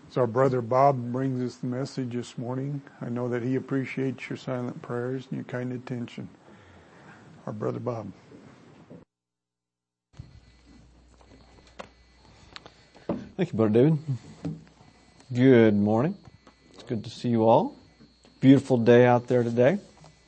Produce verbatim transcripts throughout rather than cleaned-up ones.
So our brother Bob brings us the message this morning. I know that he appreciates your silent prayers and your kind attention. Our brother Bob. Thank you, Brother David. Good morning. It's good to see you all. Beautiful day out there today.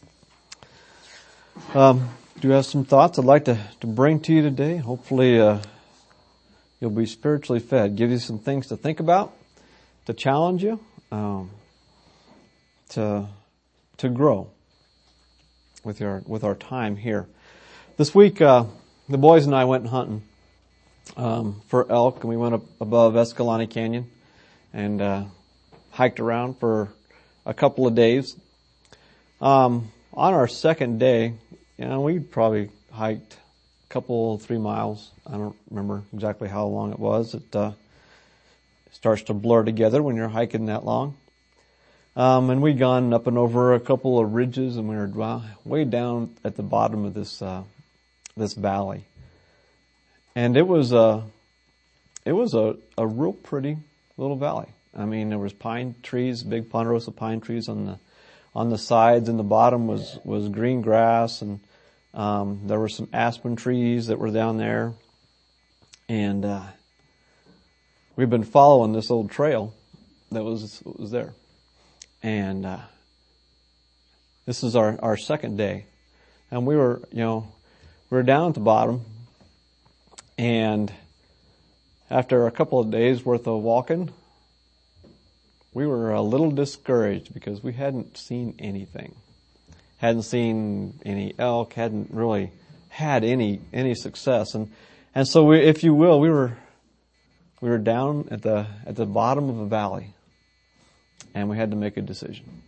Um, do have some thoughts I'd like to, to bring to you today. Hopefully uh, you'll be spiritually fed. Give you some things to think about, to challenge you, um, to to grow with your with our time here. This week, uh, the boys and I went hunting um, for elk, and we went up above Escalante Canyon and uh, hiked around for a couple of days. Um, on our second day, you know, we probably hiked a couple, three miles. I don't remember exactly how long it was. It uh, starts to blur together when you're hiking that long. Um, and we'd gone up and over a couple of ridges, and we were well, way down at the bottom of this uh, this valley. And it was a it was a, a real pretty little valley. I mean, there was pine trees, big ponderosa pine trees on the on the sides, and the bottom was was green grass, and um, there were some aspen trees that were down there. And uh, we've been following this old trail that was was there, and uh, this is our our second day, and we were you know we were down at the bottom, and after a couple of days worth of walking, we were a little discouraged because we hadn't seen anything. Hadn't seen any elk, hadn't really had any any success. And and so we, if you will, we were we were down at the at the bottom of a valley, and we had to make a decision.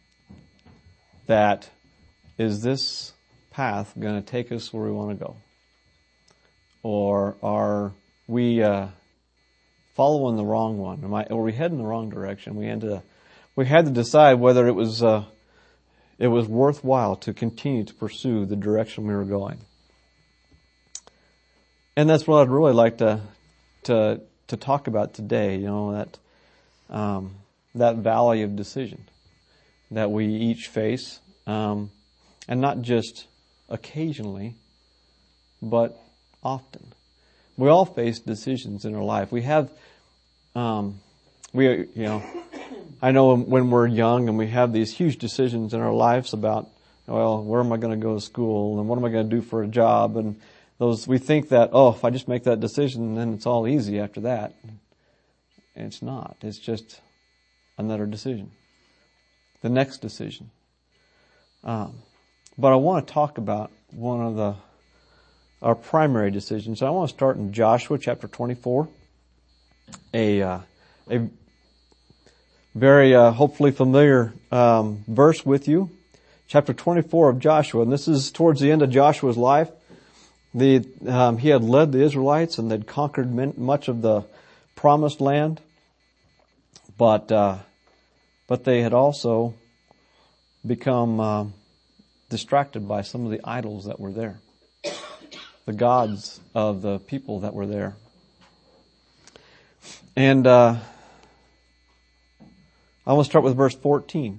That is this path going to take us where we want to go? Or are we uh following the wrong one? Am I, or we heading the wrong direction? We ended up, we had to decide whether it was, uh, it was worthwhile to continue to pursue the direction we were going. And that's what I'd really like to, to, to talk about today, you know, that, um, that valley of decision that we each face, um, and not just occasionally, but often. We all face decisions in our life. We have, um, we, you know, I know when we're young and we have these huge decisions in our lives about, well, where am I going to go to school and what am I going to do for a job? And those, we think that, oh, if I just make that decision, then it's all easy after that. And it's not. It's just another decision. The next decision. Um, but I want to talk about one of the our primary decisions. So I want to start in Joshua chapter twenty-four, a uh, a very uh, hopefully familiar um, verse with you. Chapter twenty-four of Joshua, and this is towards the end of Joshua's life. The um, he had led the Israelites, and they'd conquered much of the promised land, but uh, but they had also become uh, distracted by some of the idols that were there. The gods of the people that were there. And uh, I want to start with verse fourteen.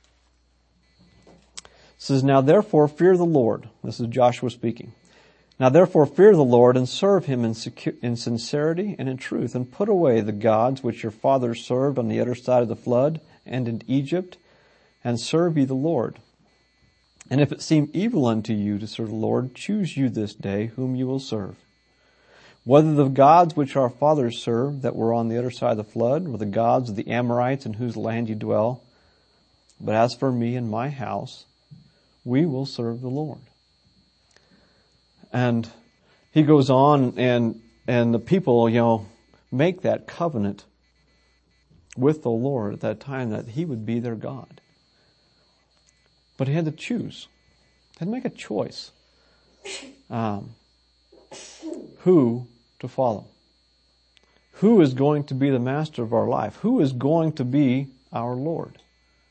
It says, "Now therefore fear the Lord." This is Joshua speaking. "Now therefore fear the Lord and serve him in, secu- in sincerity and in truth, and put away the gods which your fathers served on the other side of the flood and in Egypt, and serve ye the Lord. And if it seem evil unto you to serve the Lord, choose you this day whom you will serve. Whether the gods which our fathers served that were on the other side of the flood, or the gods of the Amorites in whose land you dwell. But as for me and my house, we will serve the Lord." And he goes on, and and the people, you know, make that covenant with the Lord at that time that he would be their God. But he had to choose. He had to make a choice. Um, who to follow. Who is going to be the master of our life? Who is going to be our Lord?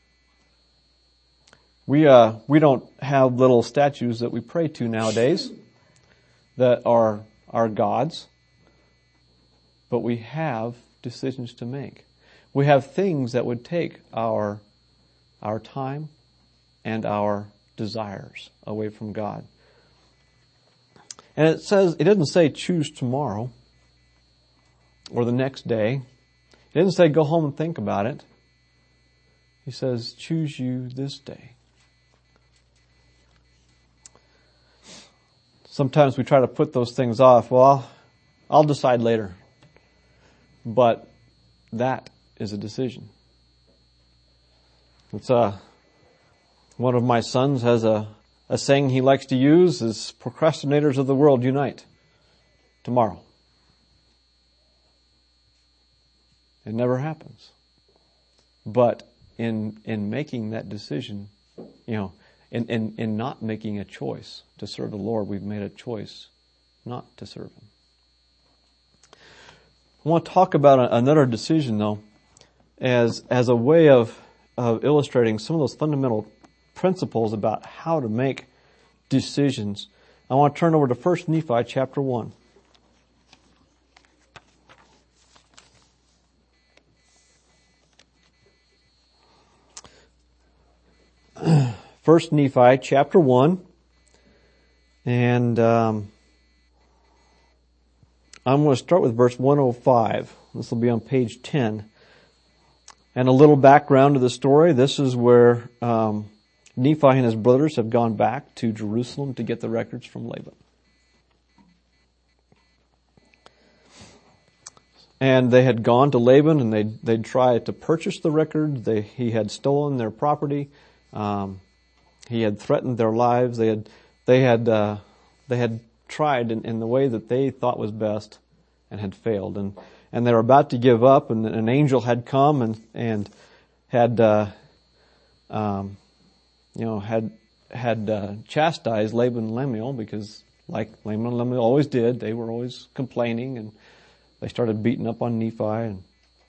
We uh we don't have little statues that we pray to nowadays that are our gods, but we have decisions to make. We have things that would take our, our time and our desires away from God. And it says, it doesn't say choose tomorrow or the next day. It doesn't say go home and think about it. He says choose you this day. Sometimes we try to put those things off. Well, I'll, I'll decide later. But that is a decision. It's uh, one of my sons has a, a saying he likes to use is procrastinators of the world unite tomorrow. It never happens. But in in making that decision, you know, in, in, in not making a choice to serve the Lord, we've made a choice not to serve Him. I want to talk about a, another decision, though, as as a way of, of illustrating some of those fundamental principles about how to make decisions. I want to turn over to First Nephi chapter one. First Nephi chapter one, and um, I'm going to start with verse one oh five. This will be on page ten. And a little background to the story. This is where um, Nephi and his brothers have gone back to Jerusalem to get the records from Laban. And they had gone to Laban and they'd, they'd tried to purchase the records. They, he had stolen their property. Um, he had threatened their lives. They had, they had, uh, they had tried in, in the way that they thought was best and had failed. And, and they were about to give up, and an angel had come and, and had, uh, um, you know, had, had, uh, chastised Laban and Lemuel because, like Laban and Lemuel always did, they were always complaining, and they started beating up on Nephi. And,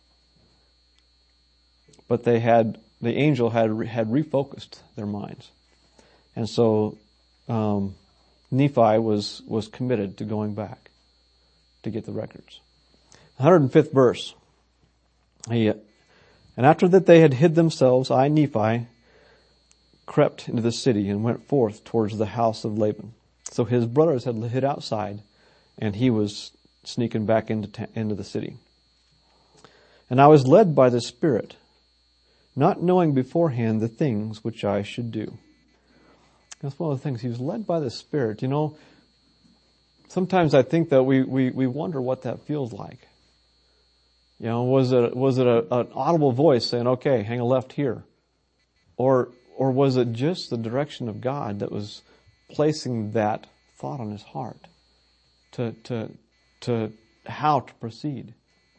but they had, the angel had, had refocused their minds. And so, um, Nephi was, was committed to going back to get the records. one hundred fifth verse. He, and after that they had hid themselves, I, Nephi, crept into the city and went forth towards the house of Laban. So his brothers had hid outside, and he was sneaking back into, ta- into the city. And I was led by the Spirit, not knowing beforehand the things which I should do. That's one of the things. He was led by the Spirit. You know, sometimes I think that we, we, we wonder what that feels like. You know, was it, was it a, an audible voice saying, okay, hang a left here? Or, or was it just the direction of God that was placing that thought on his heart to, to, to how to proceed?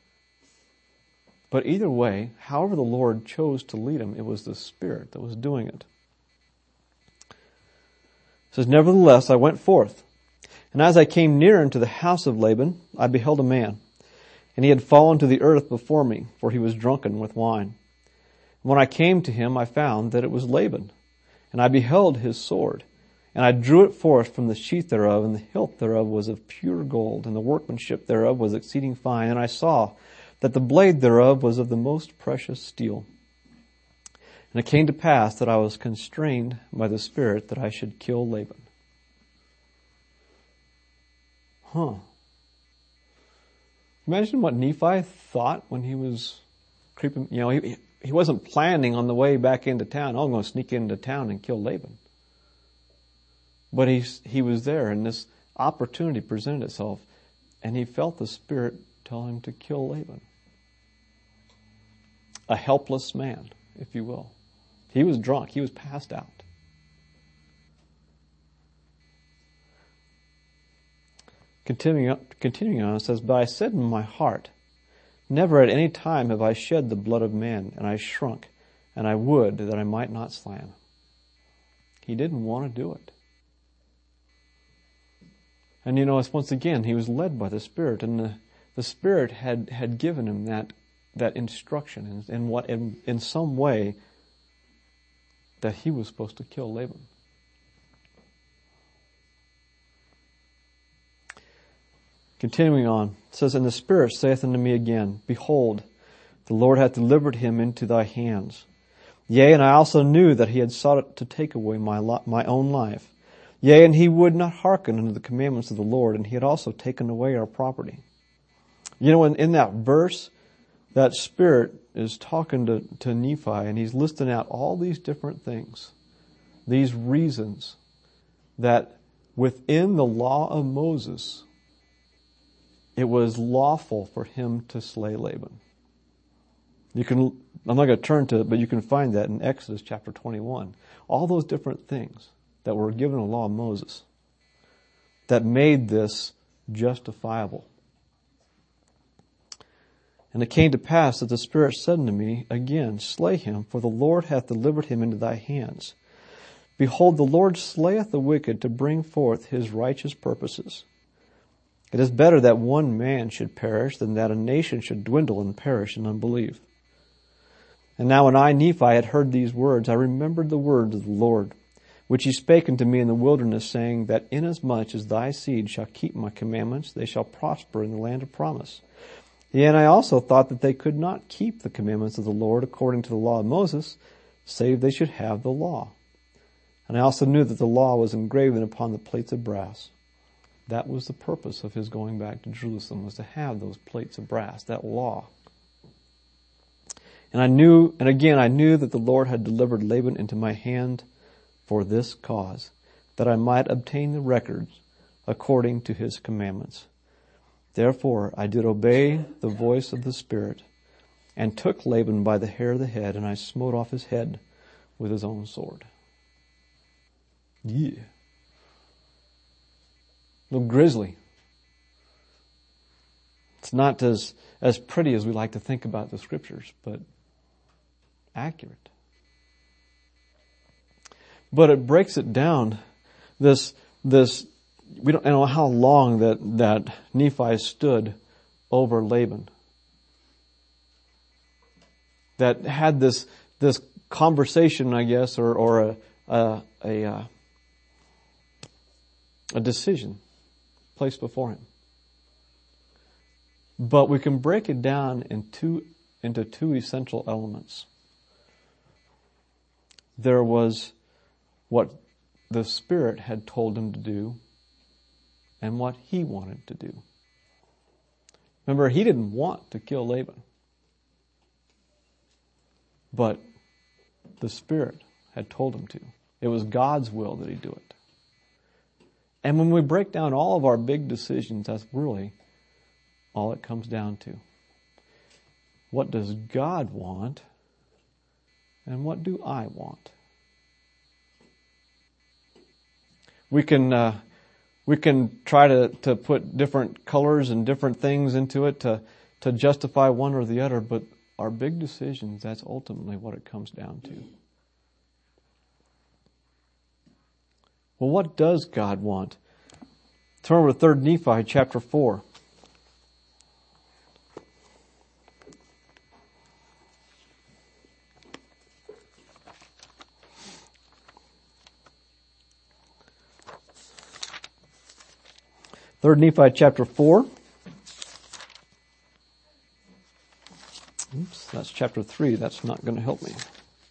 But either way, however the Lord chose to lead him, it was the Spirit that was doing it. It says, nevertheless, I went forth, and as I came near unto the house of Laban, I beheld a man, and he had fallen to the earth before me, for he was drunken with wine. And when I came to him, I found that it was Laban, and I beheld his sword, and I drew it forth from the sheath thereof, and the hilt thereof was of pure gold, and the workmanship thereof was exceeding fine, and I saw that the blade thereof was of the most precious steel. And it came to pass that I was constrained by the Spirit that I should kill Laban. Huh. Imagine what Nephi thought when he was creeping. You know, he, he wasn't planning on the way back into town, oh, I'm going to sneak into town and kill Laban. But he, he was there, and this opportunity presented itself, and he felt the Spirit tell him to kill Laban. A helpless man, if you will. He was drunk. He was passed out. Continuing, continuing on, it says, but I said in my heart, never at any time have I shed the blood of man, and I shrunk, and I would that I might not slay him. He didn't want to do it. And you know, it's once again, he was led by the Spirit, and the, the Spirit had, had given him that, that instruction in, in what, in, in some way, that he was supposed to kill Laban. Continuing on, it says, and the Spirit saith unto me again, behold, The Lord hath delivered him into thy hands. Yea, and I also knew that he had sought to take away my li- my own life. Yea, and he would not hearken unto the commandments of the Lord, and he had also taken away our property. You know, in, in that verse, that Spirit is talking to, to Nephi, and he's listing out all these different things, these reasons that within the law of Moses, it was lawful for him to slay Laban. You can, I'm not going to turn to it, but you can find that in Exodus chapter twenty-one. All those different things that were given in the law of Moses that made this justifiable. And it came to pass that the Spirit said unto me again, slay him, for the Lord hath delivered him into thy hands. Behold, the Lord slayeth the wicked to bring forth his righteous purposes. It is better that one man should perish than that a nation should dwindle and perish in unbelief. And now when I, Nephi, had heard these words, I remembered the words of the Lord, which he spake unto me in the wilderness, saying, that inasmuch as thy seed shall keep my commandments, they shall prosper in the land of promise. Yea, and I also thought that they could not keep the commandments of the Lord according to the law of Moses, save they should have the law. And I also knew that the law was engraven upon the plates of brass. That was the purpose of his going back to Jerusalem, was to have those plates of brass, that law. And I knew, and again I knew that the Lord had delivered Laban into my hand for this cause, that I might obtain the records according to his commandments. Therefore I did obey the voice of the Spirit, and took Laban by the hair of the head, and I smote off his head with his own sword. Yeah. A little grisly. It's not as, as pretty as we like to think about the scriptures, but accurate. But it breaks it down. This, this, we don't know how long that, that Nephi stood over Laban. That had this, this conversation, I guess, or, or a, a, a, a, a decision placed before him. But we can break it down in two, into two essential elements. There was what the Spirit had told him to do and what he wanted to do. Remember, he didn't want to kill Laban. But the Spirit had told him to. It was God's will that he do it. And when we break down all of our big decisions, that's really all it comes down to. What does God want? And what do I want? We can uh, we can try to, to put different colors and different things into it to, to justify one or the other, but our big decisions, that's ultimately what it comes down to. Well, what does God want? Turn over to Third Nephi chapter four. Third Nephi chapter four. Oops, that's chapter three. That's not going to help me.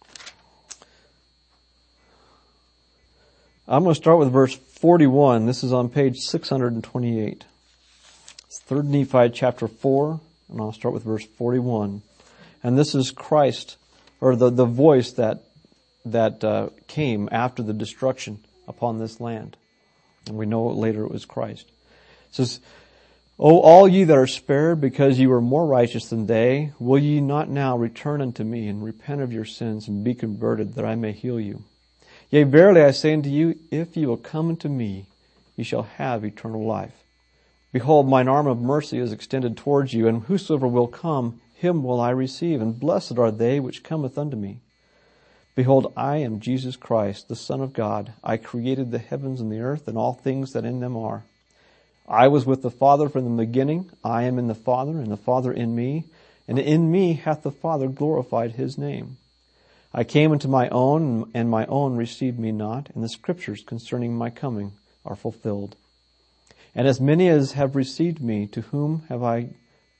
I'm going to start with verse forty-one. This is on page six hundred twenty-eight. It's Third Nephi chapter four, and I'll start with verse forty-one. And this is Christ, or the, the voice that that uh, came after the destruction upon this land. And we know later it was Christ. It says, O all ye that are spared, because ye were more righteous than they, will ye not now return unto me, and repent of your sins, and be converted, that I may heal you? Yea, verily I say unto you, if ye will come unto me, ye shall have eternal life. Behold, mine arm of mercy is extended towards you, and whosoever will come, him will I receive, and blessed are they which cometh unto me. Behold, I am Jesus Christ, the Son of God. I created the heavens and the earth, and all things that in them are. I was with the Father from the beginning. I am in the Father, and the Father in me. And in me hath the Father glorified his name. I came unto my own, and my own received me not, and the scriptures concerning my coming are fulfilled. And as many as have received me, to whom have I,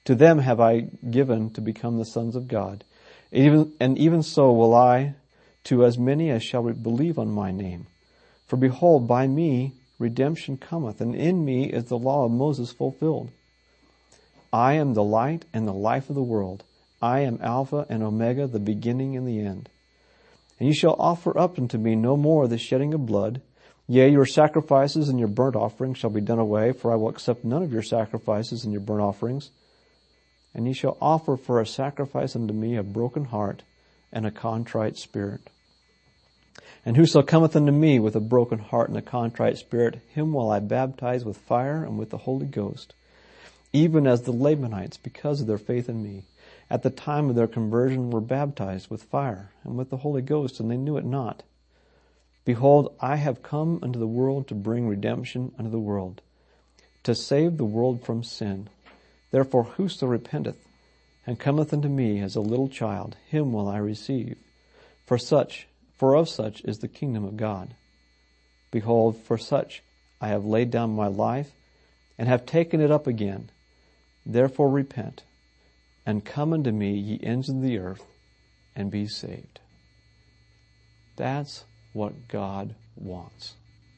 To them have I given to become the sons of God. Even, and even so will I to as many as shall believe on my name. For behold, by me redemption cometh, and in me is the law of Moses fulfilled. I am the light and the life of the world. I am Alpha and Omega, the beginning and the end. And ye shall offer up unto me no more the shedding of blood. Yea, your sacrifices and your burnt offerings shall be done away, for I will accept none of your sacrifices and your burnt offerings. And ye shall offer for a sacrifice unto me a broken heart and a contrite spirit. And whoso cometh unto me with a broken heart and a contrite spirit, him will I baptize with fire and with the Holy Ghost, even as the Lamanites, because of their faith in me, at the time of their conversion were baptized with fire and with the Holy Ghost, and they knew it not. Behold, I have come unto the world to bring redemption unto the world, to save the world from sin. Therefore whoso repenteth and cometh unto me as a little child, him will I receive. For such, for of such is the kingdom of God. Behold, for such I have laid down my life, and have taken it up again. Therefore repent, and come unto me, ye ends of the earth, and be saved. That's what God wants.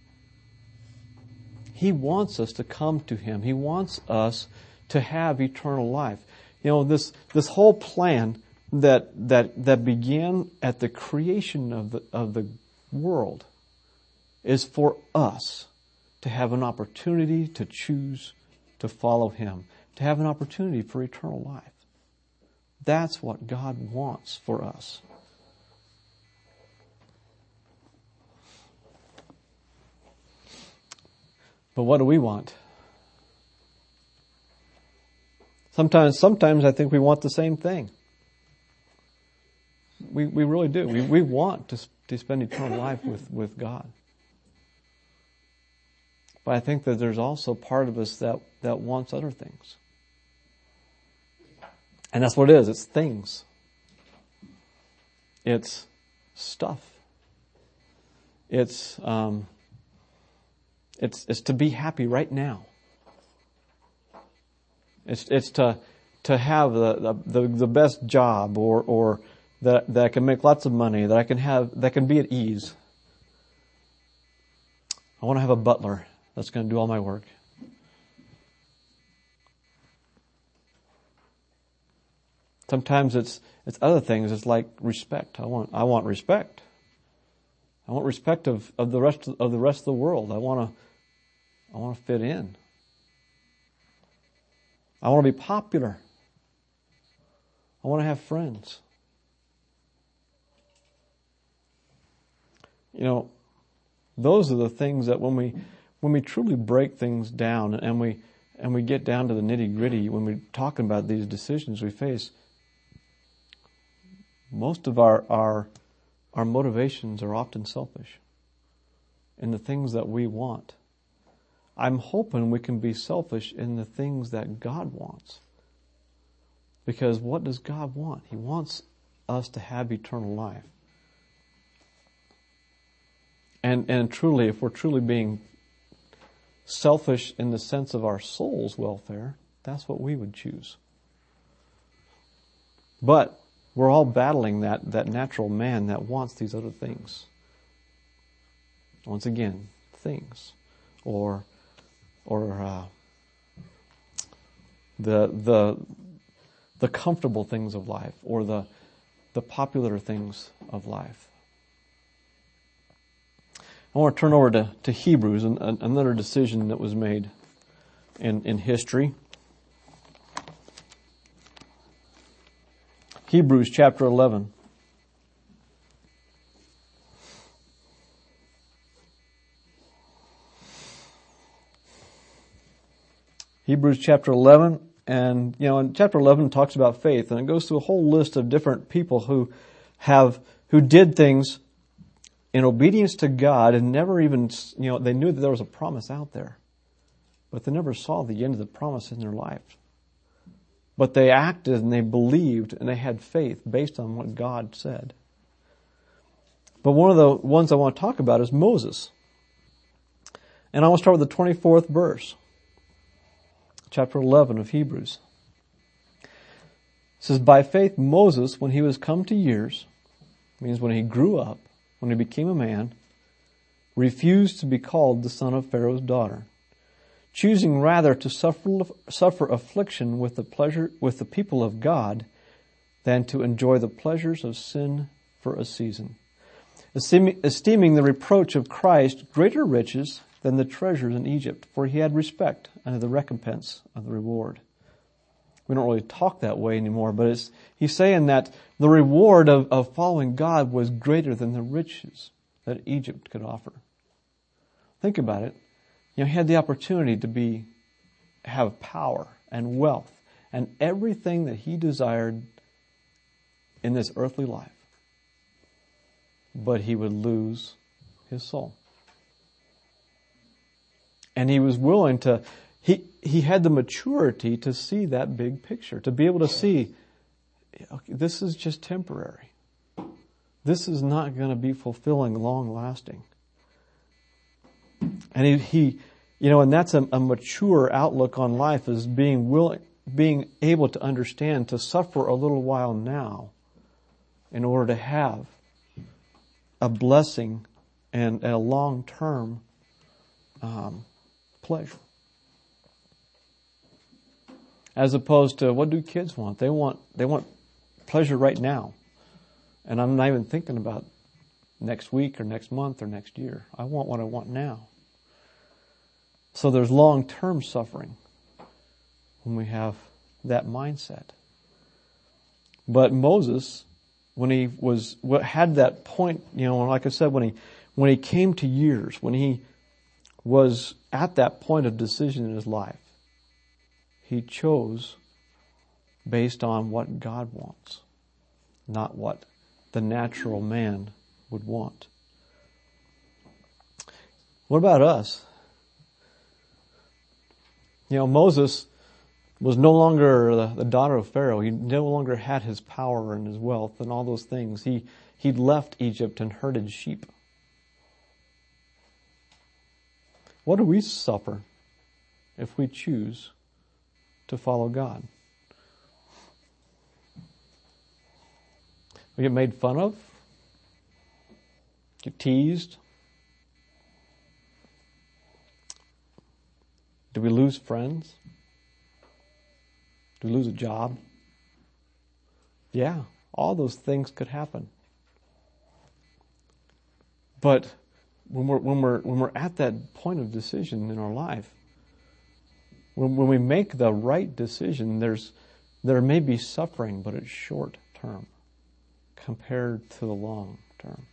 He wants us to come to Him. He wants us to have eternal life. You know, this this whole plan that that that began at the creation of the of the world is for us to have an opportunity to choose to follow Him, to have an opportunity for eternal life. That's what God wants for us. But what do we want? Sometimes, sometimes I think we want the same thing. We we really do. We we want to to spend eternal life with, with God. But I think that there's also part of us that, that wants other things. And that's what it is. It's things. It's stuff. It's um, it's it's to be happy right now. It's it's to to have the the, the best job, or or that that I can make lots of money, that I can have that can be at ease. I want to have a butler that's going to do all my work. Sometimes it's it's other things. It's like respect. I want I want respect. I want respect of, of the rest of, of the rest of the world. I want to I want to fit in. I want to be popular. I want to have friends. You know, those are the things that when we when we truly break things down and we and we get down to the nitty-gritty, when we're talking about these decisions we face, most of our our our motivations are often selfish in the things that we want. I'm hoping we can be selfish in the things that God wants. Because what does God want? He wants us to have eternal life. And and truly, if we're truly being selfish in the sense of our soul's welfare, that's what we would choose. But we're all battling that, that natural man that wants these other things. Once again, things. Or or uh, the the the comfortable things of life, or the the popular things of life. I want to turn over to, to Hebrews, and, and another decision that was made in, in history. Hebrews chapter eleven. Hebrews chapter eleven, and you know, in chapter eleven it talks about faith, and it goes through a whole list of different people who have who did things in obedience to God and never even, you know, they knew that there was a promise out there, but they never saw the end of the promise in their life. But they acted and they believed and they had faith based on what God said. But one of the ones I want to talk about is Moses. And I want to start with the twenty-fourth verse, chapter eleven of Hebrews. says, by faith Moses, when he was come to years, means when he grew up, when he became a man, refused to be called the son of Pharaoh's daughter, choosing rather to suffer, suffer affliction with the pleasure, with the people of God than to enjoy the pleasures of sin for a season, esteeming, esteeming the reproach of Christ greater riches than the treasures in Egypt, for he had respect unto the recompense of the reward. We don't really talk that way anymore, but it's, he's saying that the reward of, of following God was greater than the riches that Egypt could offer. Think about it. You know, he had the opportunity to be, have power and wealth and everything that he desired in this earthly life. But he would lose his soul. And he was willing to, he, he had the maturity to see that big picture, to be able to see, okay, this is just temporary. This is not going to be fulfilling, long lasting. And he, he, you know, and that's a, a mature outlook on life, is being willing, being able to understand, to suffer a little while now in order to have a blessing and a long-term um, pleasure. As opposed to, what do kids want? They want, they want pleasure right now. And I'm not even thinking about next week or next month or next year. I want what I want now. So there's long-term suffering when we have that mindset. But Moses, when he was, had that point, you know, like I said, when he, when he came to years, when he was at that point of decision in his life, he chose based on what God wants, not what the natural man would want. What about us? You know, Moses was no longer the, the daughter of Pharaoh. He no longer had his power and his wealth and all those things. He, he'd left Egypt and herded sheep. What do we suffer if we choose to follow God? We get made fun of, get teased. Do we lose friends? Do we lose a job? Yeah, all those things could happen. But when we're when we're when we're at that point of decision in our life, when when we make the right decision, there's there may be suffering, but it's short term compared to the long term.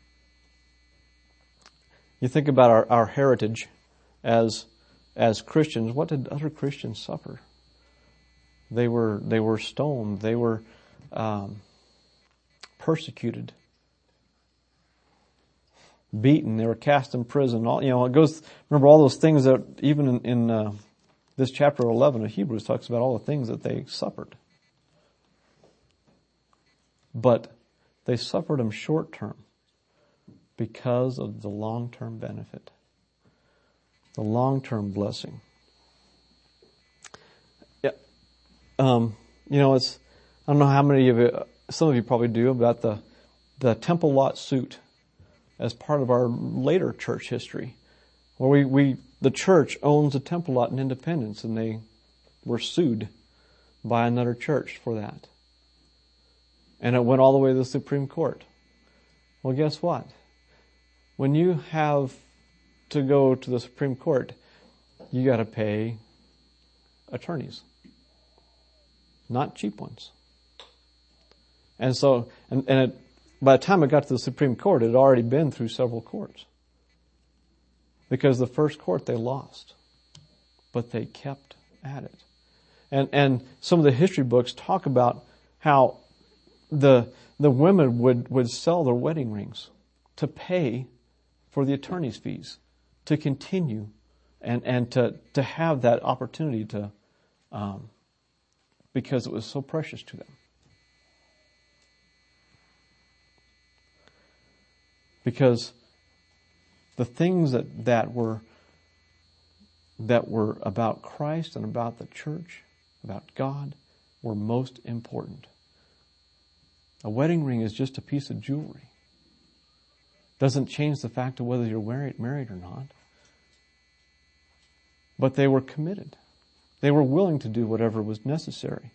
You think about our, our heritage as as Christians. What did other Christians suffer? They were they were stoned. They were um, persecuted, beaten. They were cast in prison. All you know, it goes. Remember all those things that even in, in uh, this chapter eleven of Hebrews talks about all the things that they suffered. But they suffered them short term because of the long term benefit, the long term blessing. Yeah, um, you know, it's I don't know how many of you, some of you probably do, about the the temple lot suit as part of our later church history, where we, we the church owns a temple lot in Independence, and they were sued by another church for that. And it went all the way to the Supreme Court. Well, guess what? When you have to go to the Supreme Court, you got to pay attorneys, not cheap ones. And so, and, and it, by the time it got to the Supreme Court, it had already been through several courts. Because the first court they lost, but they kept at it. And and some of the history books talk about how the the women would, would sell their wedding rings to pay for the attorney's fees, to continue and, and to, to have that opportunity to, um, because it was so precious to them. Because the things that, that were that were about Christ and about the church, about God, were most important. A wedding ring is just a piece of jewelry. Doesn't change the fact of whether you're married, married or not. But they were committed. They were willing to do whatever was necessary.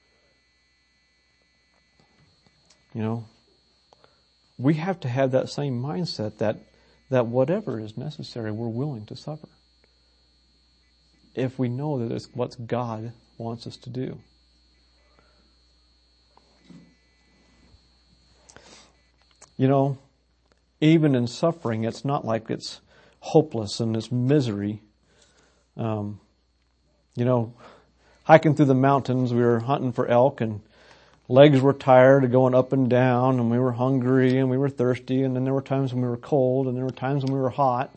You know, we have to have that same mindset that, that whatever is necessary, we're willing to suffer. If we know that it's what God wants us to do. You know, even in suffering, it's not like it's hopeless and it's misery. Um, you know, hiking through the mountains, we were hunting for elk and legs were tired of going up and down, and we were hungry and we were thirsty, and then there were times when we were cold and there were times when we were hot.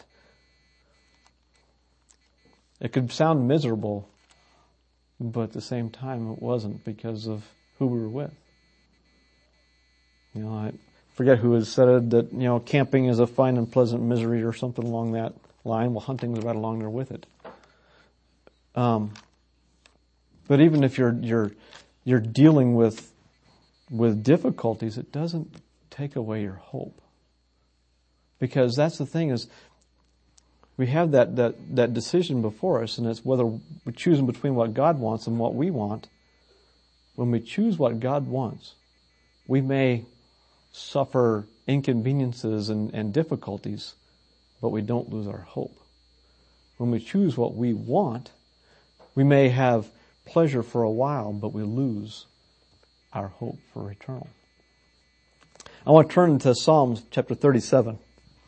It could sound miserable, but at the same time it wasn't because of who we were with. You know, I forget who has said it, that, you know, camping is a fine and pleasant misery or something along that line. Well, hunting is right along there with it. Um, but even if you're you're you're dealing with with difficulties, it doesn't take away your hope. Because that's the thing is, we have that, that, that decision before us, and it's whether we're choosing between what God wants and what we want. When we choose what God wants, we may suffer inconveniences and, and difficulties, but we don't lose our hope. When we choose what we want, we may have pleasure for a while, but we lose our hope for eternal. I want to turn to Psalms chapter thirty-seven.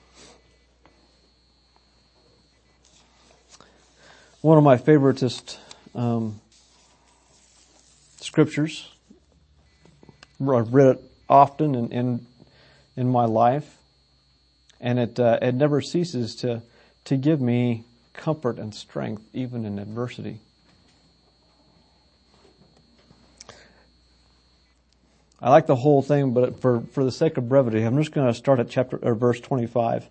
One of my favoritist um, scriptures. I've read it often in in, in my life, and it uh, it never ceases to to give me comfort and strength, even in adversity. I like the whole thing, but for, for the sake of brevity, I'm just going to start at chapter or verse twenty-five.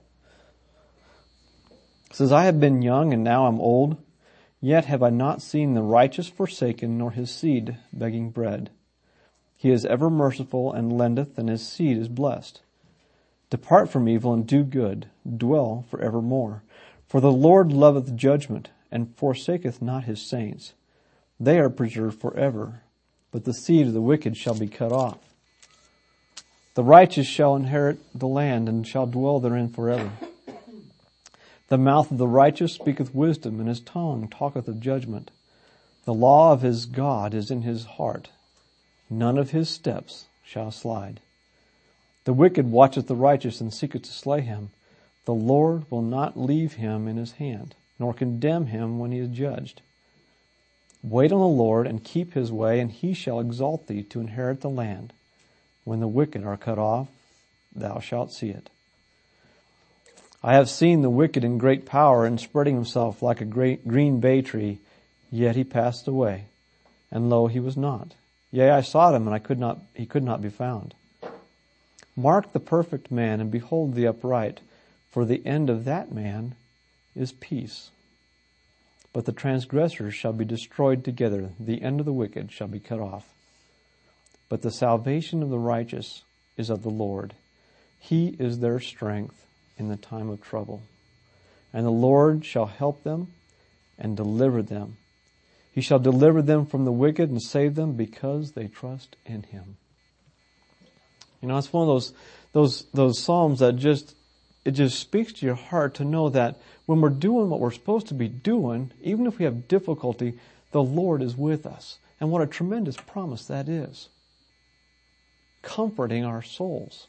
It says, I have been young and now I'm old, yet have I not seen the righteous forsaken, nor his seed begging bread. He is ever merciful and lendeth, and his seed is blessed. Depart from evil and do good, dwell for evermore. For the Lord loveth judgment, and forsaketh not his saints. They are preserved forever, but the seed of the wicked shall be cut off. The righteous shall inherit the land, and shall dwell therein forever. The mouth of the righteous speaketh wisdom, and his tongue talketh of judgment. The law of his God is in his heart. None of his steps shall slide. The wicked watcheth the righteous, and seeketh to slay him. The Lord will not leave him in his hand, nor condemn him when he is judged. Wait on the Lord, and keep his way, and he shall exalt thee to inherit the land. When the wicked are cut off, thou shalt see it. I have seen the wicked in great power, and spreading himself like a great green bay tree, yet he passed away, and lo, he was not. Yea, I sought him, and I could not, he could not be found. Mark the perfect man, and behold the upright, for the end of that man is peace. But the transgressors shall be destroyed together, the end of the wicked shall be cut off. But the salvation of the righteous is of the Lord. He is their strength in the time of trouble. And the Lord shall help them and deliver them. He shall deliver them from the wicked and save them because they trust in him. You know, it's one of those, those, those Psalms that just, it just speaks to your heart to know that when we're doing what we're supposed to be doing, even if we have difficulty, the Lord is with us. And what a tremendous promise that is. Comforting our souls.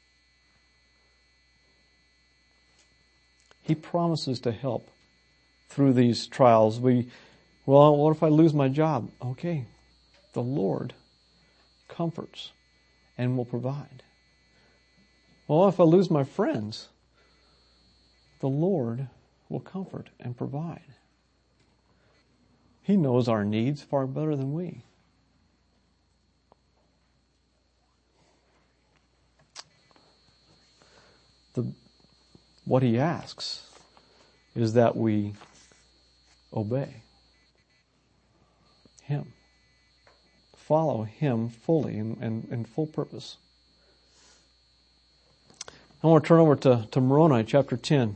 He promises to help through these trials. We, well, what if I lose my job? Okay, the Lord comforts and will provide. Well, if I lose my friends, the Lord will comfort and provide. He knows our needs far better than we. The, what he asks is that we obey him. Follow him fully and in, in, in full purpose. I want to turn over to, to Moroni chapter ten.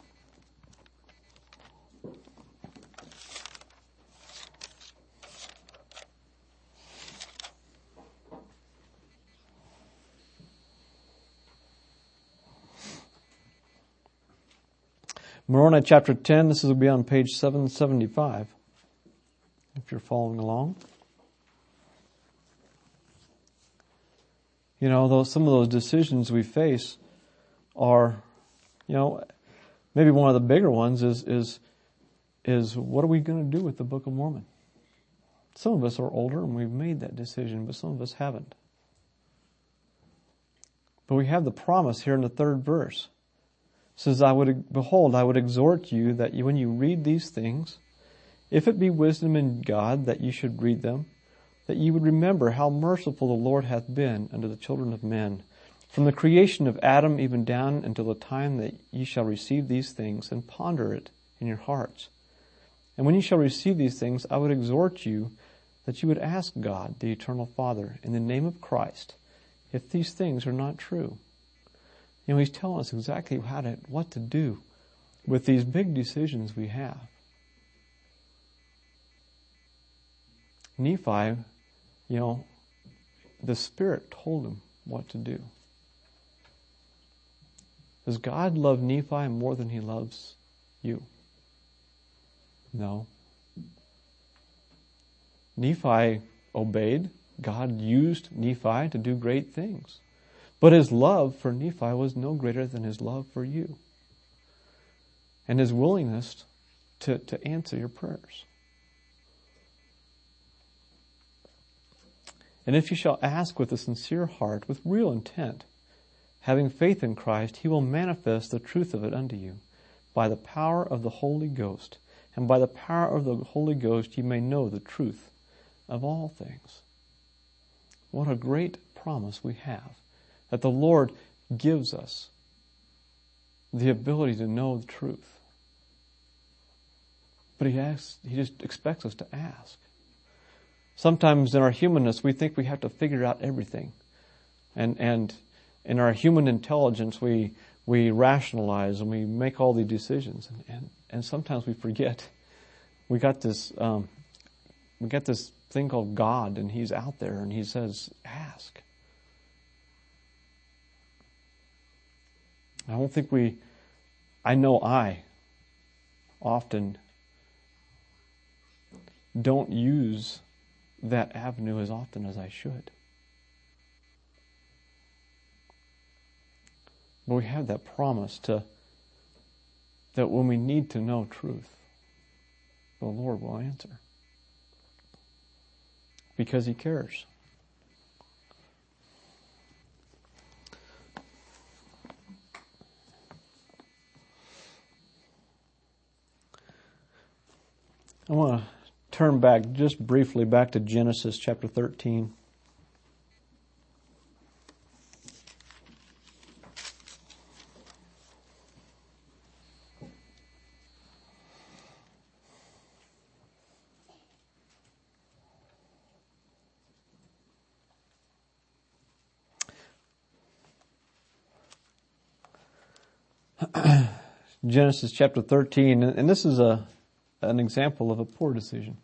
Moroni chapter ten, this will be on page seven seventy-five, if you're following along. You know, those, some of those decisions we face are, you know, maybe one of the bigger ones is, is, is what are we going to do with the Book of Mormon? Some of us are older and we've made that decision, but some of us haven't. But we have the promise here in the third verse. It says, I would, behold, I would exhort you that you, when you read these things, if it be wisdom in God that you should read them, that you would remember how merciful the Lord hath been unto the children of men, from the creation of Adam even down until the time that ye shall receive these things, and ponder it in your hearts. And when ye shall receive these things, I would exhort you that you would ask God, the eternal Father, in the name of Christ, if these things are not true. You know, he's telling us exactly how to, what to do with these big decisions we have. Nephi, you know, the Spirit told him what to do. Does God love Nephi more than he loves you? No. Nephi obeyed. God used Nephi to do great things. But his love for Nephi was no greater than his love for you. And his willingness to, to answer your prayers. And if you shall ask with a sincere heart, with real intent, having faith in Christ, he will manifest the truth of it unto you by the power of the Holy Ghost. And by the power of the Holy Ghost you may know the truth of all things. What a great promise we have. That the Lord gives us the ability to know the truth. But he asks, he just expects us to ask. Sometimes in our humanness, we think we have to figure out everything. And, and in our human intelligence, we, we rationalize and we make all these decisions. And, and, and sometimes we forget. We got this, um, we got this thing called God, and he's out there and he says, ask. I don't think we, I know I often don't use that avenue as often as I should. But we have that promise to, that when we need to know truth, the Lord will answer. Because he cares. I want to turn back just briefly back to Genesis chapter thirteen. Genesis chapter thirteen, and this is a an example of a poor decision.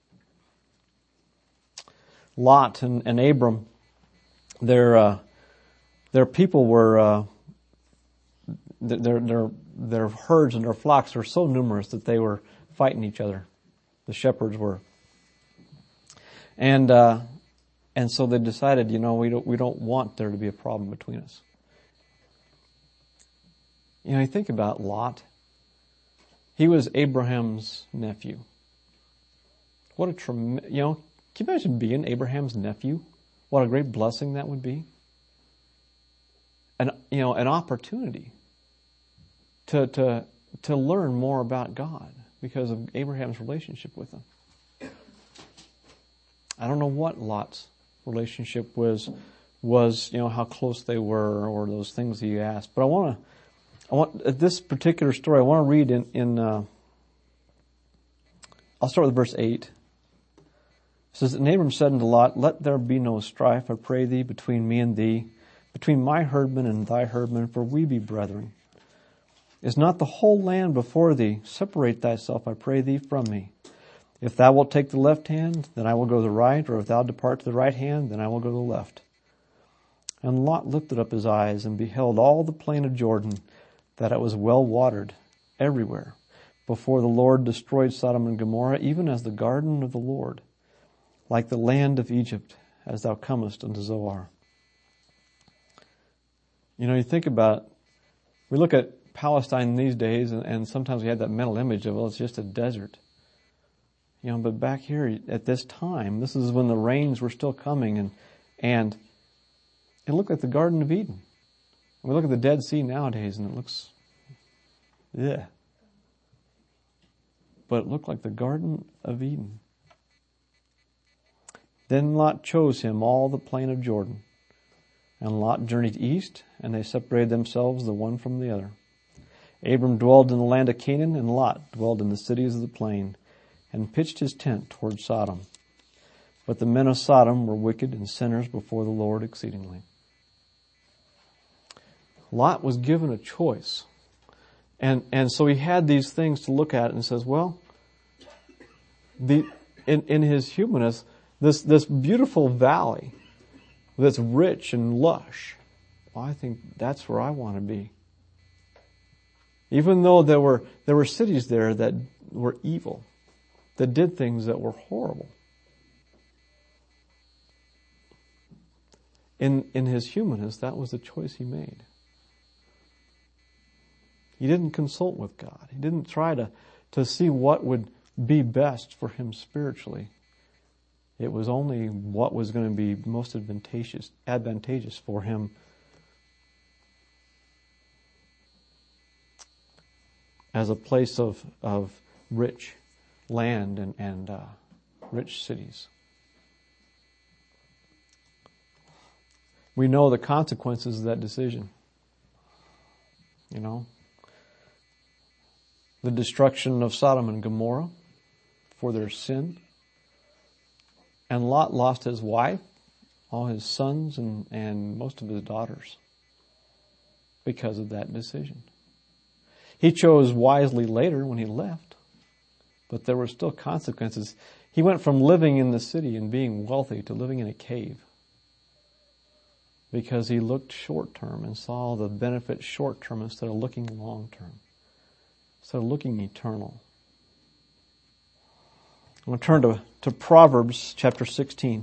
Lot and, and Abram, their uh, their people were uh, their their their herds and their flocks were so numerous that they were fighting each other. The shepherds were, and uh, and so they decided, you know, we don't we don't want there to be a problem between us. You know, you think about Lot. He was Abraham's nephew. What a tremendous, you know, can you imagine being Abraham's nephew? What a great blessing that would be. An, you know, an opportunity to, to, to learn more about God because of Abraham's relationship with him. I don't know what Lot's relationship was, was, you know, how close they were or those things he asked. But I want to, I want this particular story. I want to read in. in uh, I'll start with verse eight. It says, "And Abram said unto Lot, Let there be no strife, I pray thee, between me and thee, between my herdmen and thy herdmen, for we be brethren. Is not the whole land before thee? Separate thyself, I pray thee, from me. If thou wilt take the left hand, then I will go the right, or if thou depart to the right hand, then I will go the left. And Lot lifted up his eyes and beheld all the plain of Jordan, that it was well watered everywhere, before the Lord destroyed Sodom and Gomorrah, even as the garden of the Lord, like the land of Egypt, as thou comest unto Zoar. You know, you think about it, we look at Palestine these days, and, and sometimes we have that mental image of, well, it's just a desert. You know, but back here at this time, this is when the rains were still coming, and and it looked like the Garden of Eden. We look at the Dead Sea nowadays, and it looks, yeah. But it looked like the Garden of Eden. Then Lot chose him all the plain of Jordan. And Lot journeyed east, and they separated themselves the one from the other. Abram dwelled in the land of Canaan, and Lot dwelled in the cities of the plain, and pitched his tent toward Sodom. But the men of Sodom were wicked and sinners before the Lord exceedingly. Lot was given a choice. And and so he had these things to look at and says, well, the in, in his humanness, this, this beautiful valley that's rich and lush, well, I think that's where I want to be. Even though there were there were cities there that were evil, that did things that were horrible. In in his humanness, that was the choice he made. He didn't consult with God. He didn't try to, to see what would be best for him spiritually. It was only what was going to be most advantageous advantageous for him as a place of of rich land and, and uh, rich cities. We know the consequences of that decision. You know, the destruction of Sodom and Gomorrah for their sin. And Lot lost his wife, all his sons, and, and most of his daughters because of that decision. He chose wisely later when he left, but there were still consequences. He went from living in the city and being wealthy to living in a cave because he looked short-term and saw the benefits short-term instead of looking long-term, instead of looking eternal. I'm going to turn to, to Proverbs chapter sixteen.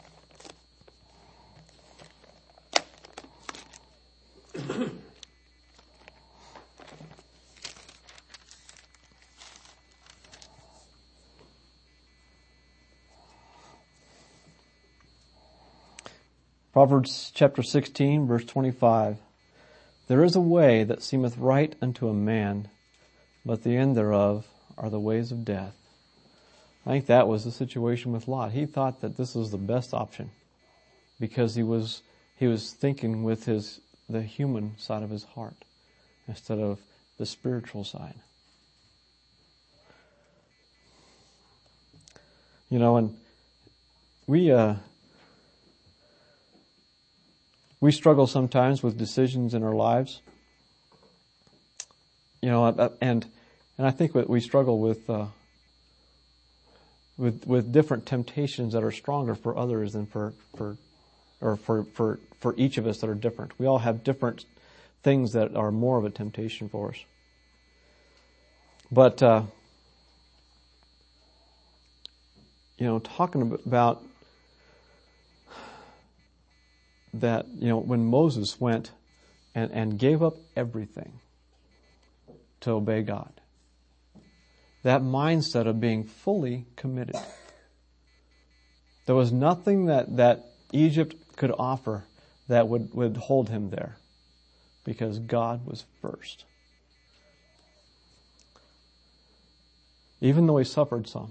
Proverbs chapter sixteen, verse twenty-five. There is a way that seemeth right unto a man, but the end thereof are the ways of death. I think that was the situation with Lot. He thought that this was the best option because he was he was thinking with his the human side of his heart instead of the spiritual side. You know, and we uh, we struggle sometimes with decisions in our lives. You know, and and I think that we struggle with. Uh, With with different temptations that are stronger for others than for for or for, for for each of us that are different. We all have different things that are more of a temptation for us. But uh, you know, talking about that, you know, when Moses went and, and gave up everything to obey God. That mindset of being fully committed. There was nothing that, that Egypt could offer that would, would hold him there because God was first. Even though he suffered some.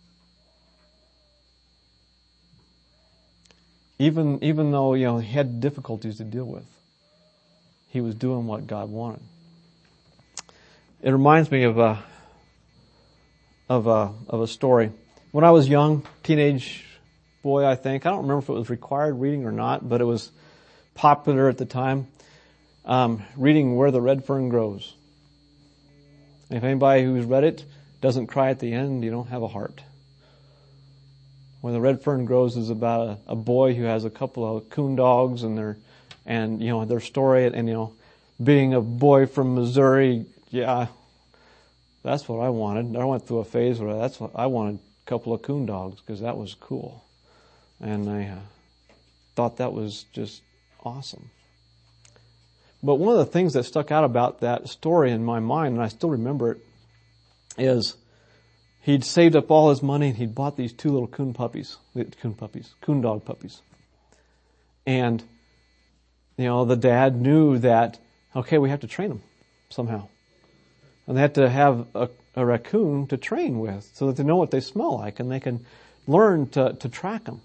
Even, even though, you know, he had difficulties to deal with, he was doing what God wanted. It reminds me of a of a of a story. When I was young, teenage boy, I think, I don't remember if it was required reading or not, but it was popular at the time, um, reading Where the Red Fern Grows. And if anybody who's read it doesn't cry at the end, you don't have a heart. Where the Red Fern Grows is about a, a boy who has a couple of coon dogs, and their, and you know their story, and you know, being a boy from Missouri, yeah, that's what I wanted. I went through a phase where that's what I wanted, a couple of coon dogs, because that was cool, and I uh, thought that was just awesome. But one of the things that stuck out about that story in my mind, and I still remember it, is he'd saved up all his money and he'd bought these two little coon puppies, coon puppies, coon dog puppies. And, you know, the dad knew that, okay, we have to train them somehow. And they had to have a, a raccoon to train with so that they know what they smell like and they can learn to, to track them.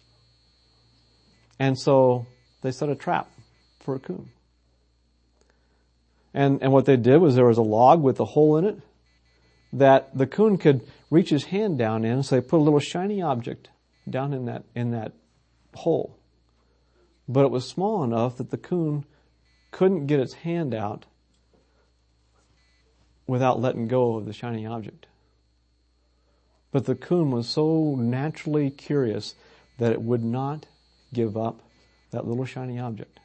And so they set a trap for a coon. And, and what they did was there was a log with a hole in it that the coon could reach his hand down in, so they put a little shiny object down in that, in that hole. But it was small enough that the coon couldn't get its hand out without letting go of the shiny object. But the coon was so naturally curious that it would not give up that little shiny object.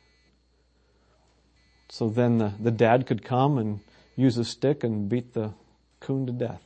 So then the, the dad could come and use a stick and beat the coon to death.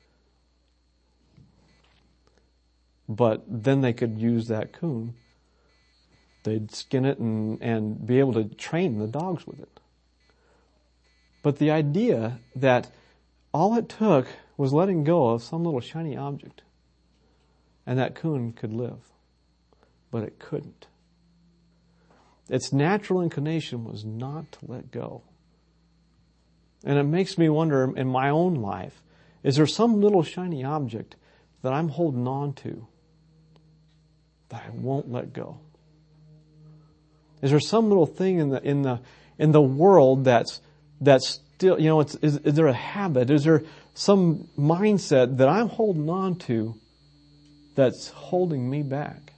But then they could use that coon. They'd skin it and, and be able to train the dogs with it. But the idea that all it took was letting go of some little shiny object, and that coon could live. But it couldn't. Its natural inclination was not to let go. And it makes me wonder in my own life, is there some little shiny object that I'm holding on to that I won't let go? Is there some little thing in the in the in the world that's that's still, you know, it's is, is there a habit? Is there some mindset that I'm holding on to that's holding me back?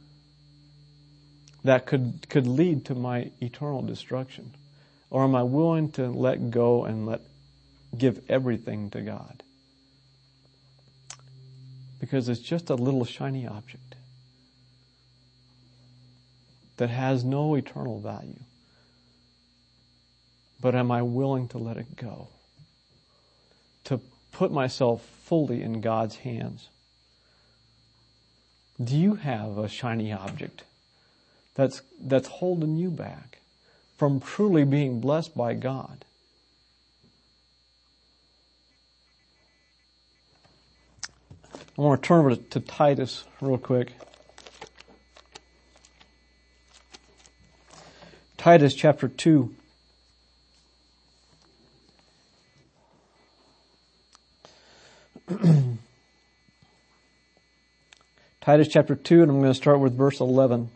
That could, could lead to my eternal destruction? Or am I willing to let go and let give everything to God? Because it's just a little shiny object that has no eternal value. But am I willing to let it go? To put myself fully in God's hands? Do you have a shiny object That's, that's holding you back from truly being blessed by God? I want to turn over to Titus real quick. Titus chapter two. Titus chapter two, and I'm going to start with verse eleven.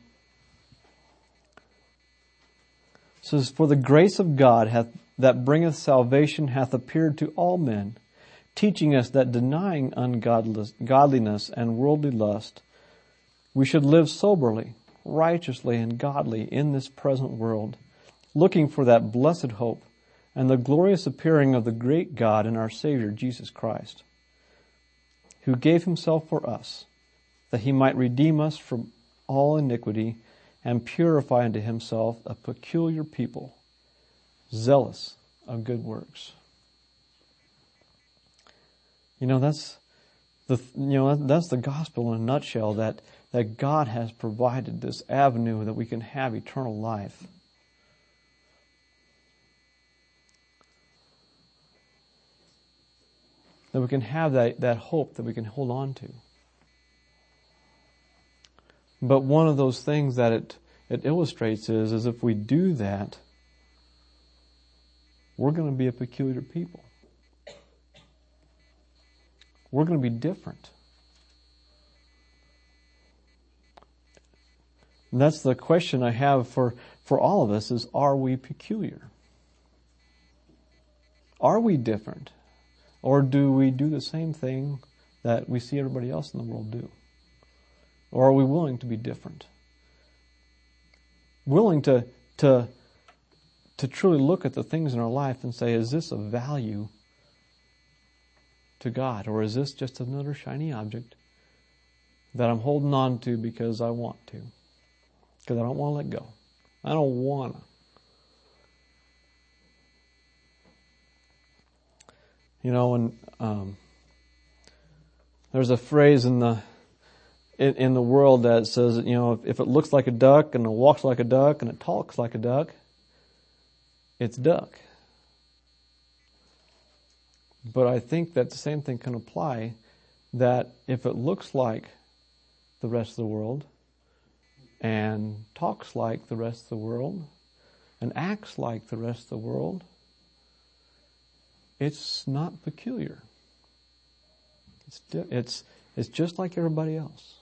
It says, "For the grace of God hath, that bringeth salvation hath appeared to all men, teaching us that denying ungodliness and worldly lust, we should live soberly, righteously, and godly in this present world, looking for that blessed hope and the glorious appearing of the great God and our Savior Jesus Christ, who gave himself for us, that he might redeem us from all iniquity and purify unto himself a peculiar people, zealous of good works." You know, that's the, you know, that's the gospel in a nutshell, that, that God has provided this avenue that we can have eternal life. That we can have that, that hope that we can hold on to. But one of those things that it, it illustrates is, is if we do that, we're going to be a peculiar people. We're going to be different. And that's the question I have for, for all of us is, are we peculiar? Are we different? Or do we do the same thing that we see everybody else in the world do? Or are we willing to be different? willing to, to, to truly look at the things in our life and say, is this of value to God? Or is this just another shiny object that I'm holding on to because I want to? Because I don't want to let go. I don't want to. You know, and um, there's a phrase in the in, in the world that says, you know, if, if it looks like a duck and it walks like a duck and it talks like a duck, it's duck. But I think that the same thing can apply, that if it looks like the rest of the world and talks like the rest of the world and acts like the rest of the world, it's not peculiar. It's it's it's just like everybody else.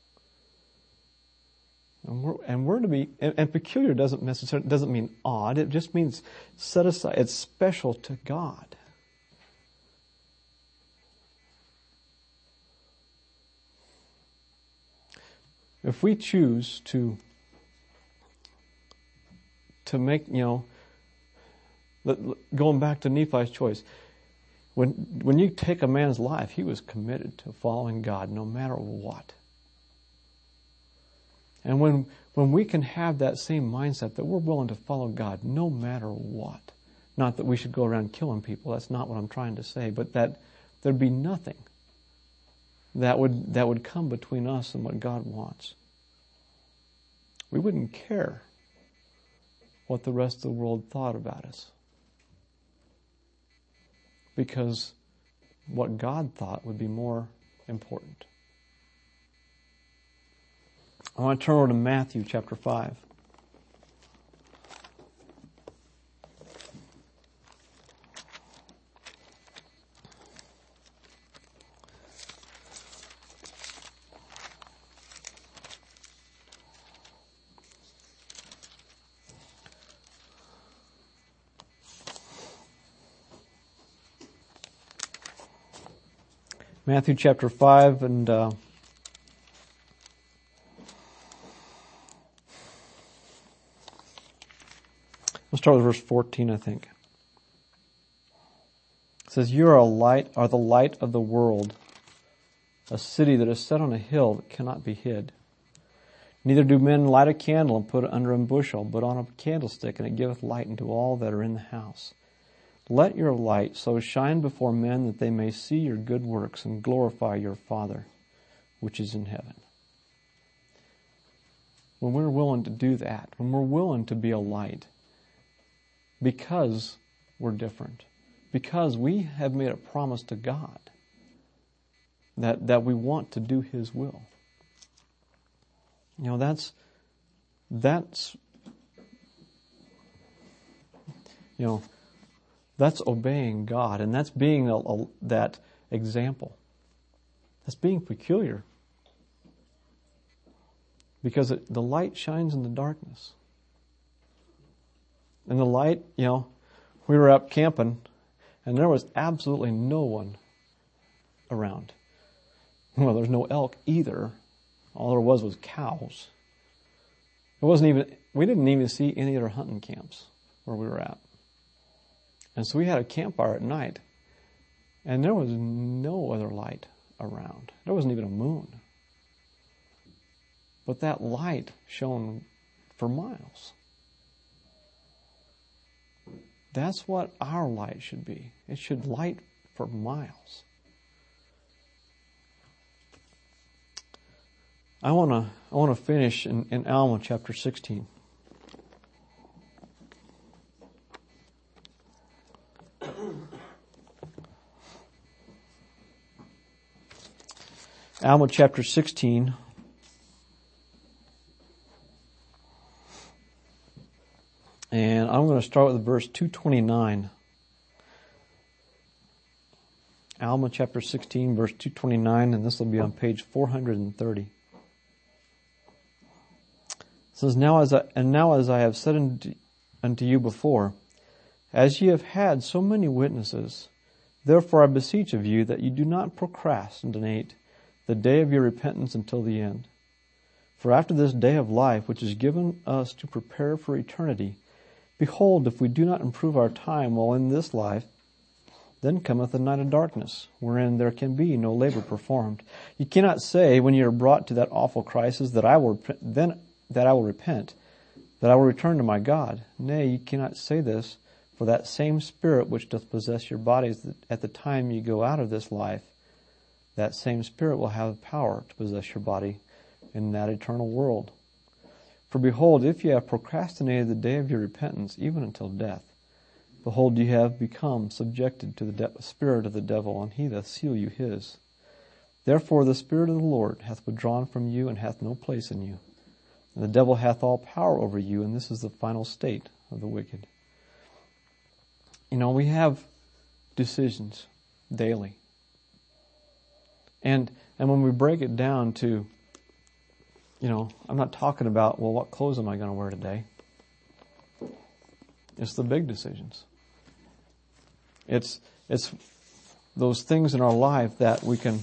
And we're, and we're to be, and, and peculiar doesn't necessarily doesn't mean odd. It just means set aside. It's special to God. If we choose to to make, you know, going back to Nephi's choice, when when you take a man's life, he was committed to following God no matter what. And when when we can have that same mindset that we're willing to follow God no matter what, not that we should go around killing people, that's not what I'm trying to say, but that there'd be nothing that would that would come between us and what God wants. We wouldn't care what the rest of the world thought about us, because what God thought would be more important. I want to turn over to Matthew chapter five. Matthew chapter five, and uh, we'll start with verse fourteen, I think. It says, "You are a light, are the light of the world, a city that is set on a hill that cannot be hid. Neither do men light a candle and put it under a bushel, but on a candlestick, and it giveth light unto all that are in the house. Let your light so shine before men that they may see your good works and glorify your Father which is in heaven." When we're willing to do that, when we're willing to be a light, because we're different, because we have made a promise to God that, that we want to do His will. You know, that's, that's, you know, that's obeying God, and that's being a, a, that example. That's being peculiar. Because it, the light shines in the darkness. And the light, you know, we were up camping, and there was absolutely no one around. Well, there's no elk either. All there was was cows. It wasn't even, we didn't even see any other hunting camps where we were at. And so we had a campfire at night, and there was no other light around. There wasn't even a moon. But that light shone for miles. That's what our light should be. It should light for miles. I want to I want to finish in, in Alma chapter sixteen. Alma chapter sixteen. And I'm going to start with verse two twenty-nine. Alma chapter sixteen, verse two twenty-nine, and this will be on page four hundred thirty. It says, now as I, and now as I have said unto, unto you before, as ye have had so many witnesses, therefore I beseech of you that you do not procrastinate the day of your repentance until the end. For after this day of life, which is given us to prepare for eternity, behold, if we do not improve our time while in this life, then cometh a night of darkness, wherein there can be no labor performed. You cannot say, when you are brought to that awful crisis, that I will then that I will repent, that I will return to my God. Nay, you cannot say this, for that same Spirit which doth possess your bodies at the time you go out of this life, that same Spirit will have power to possess your body in that eternal world. For behold, if you have procrastinated the day of your repentance, even until death, behold, you have become subjected to the de- spirit of the devil, and he doth seal you his. Therefore the Spirit of the Lord hath withdrawn from you, and hath no place in you. And the devil hath all power over you, and this is the final state of the wicked. You know, we have decisions daily. And and when we break it down to, you know, I'm not talking about, well, what clothes am I going to wear today? It's the big decisions. It's it's those things in our life that we can,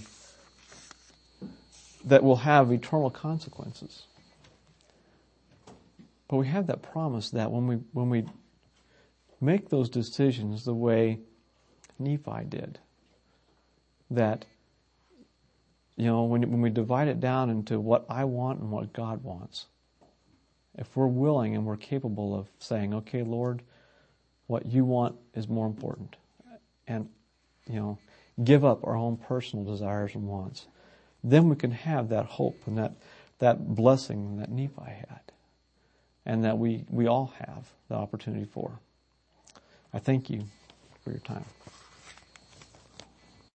that will have eternal consequences. But we have that promise that when we when we make those decisions the way Nephi did, that, you know, when when we divide it down into what I want and what God wants, if we're willing and we're capable of saying, okay, Lord, what you want is more important, and, you know, give up our own personal desires and wants, then we can have that hope and that, that blessing that Nephi had, and that we, we all have the opportunity for. I thank you for your time.